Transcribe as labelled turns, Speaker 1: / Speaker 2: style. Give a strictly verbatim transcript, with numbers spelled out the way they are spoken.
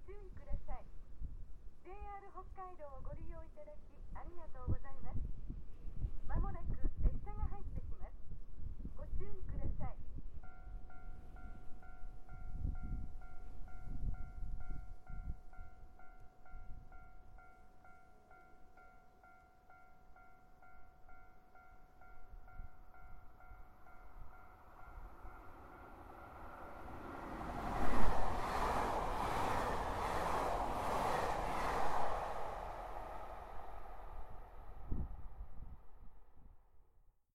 Speaker 1: 注意ください。 ジェイアール 北海道をご利用いただきありがとうございます。